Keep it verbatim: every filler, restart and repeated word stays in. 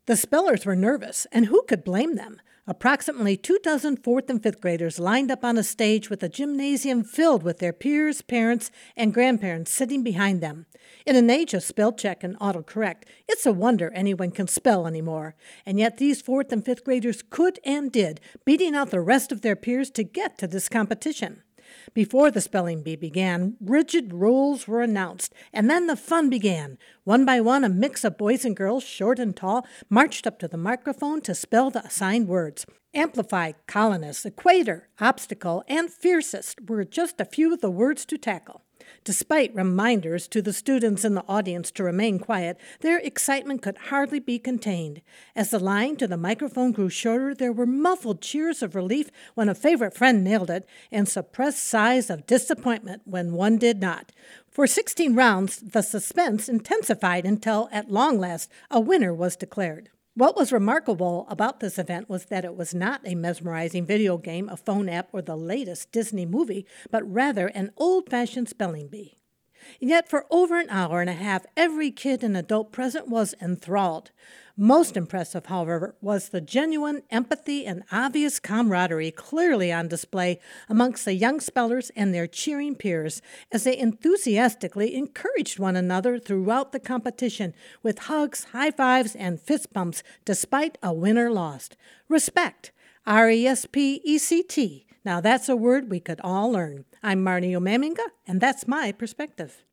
The spellers were nervous, and who could blame them? Approximately two dozen fourth and fifth graders lined up on a stage with a gymnasium filled with their peers, parents, and grandparents sitting behind them. In an age of spell check and autocorrect, it's a wonder anyone can spell anymore. And yet these fourth and fifth graders could and did, beating out the rest of their peers to get to this competition. Before the spelling bee began, rigid rules were announced, and then the fun began. One by one, a mix of boys and girls, short and tall, marched up to the microphone to spell the assigned words. Amplify, colonist, equator, obstacle, and fiercest were just a few of the words to tackle. Despite reminders to the students in the audience to remain quiet, their excitement could hardly be contained. As the line to the microphone grew shorter, there were muffled cheers of relief when a favorite friend nailed it, and suppressed sighs of disappointment when one did not. For sixteen rounds, the suspense intensified until, at long last, a winner was declared. What was remarkable about this event was that it was not a mesmerizing video game, a phone app, or the latest Disney movie, but rather an old-fashioned spelling bee. Yet for over an hour and a half, every kid and adult present was enthralled. Most impressive, however, was the genuine empathy and obvious camaraderie clearly on display amongst the young spellers and their cheering peers as they enthusiastically encouraged one another throughout the competition with hugs, high fives, and fist bumps despite a winner lost. Respect. R E S P E C T. Now that's a word we could all learn. I'm Marnie Omaminga, and that's my perspective.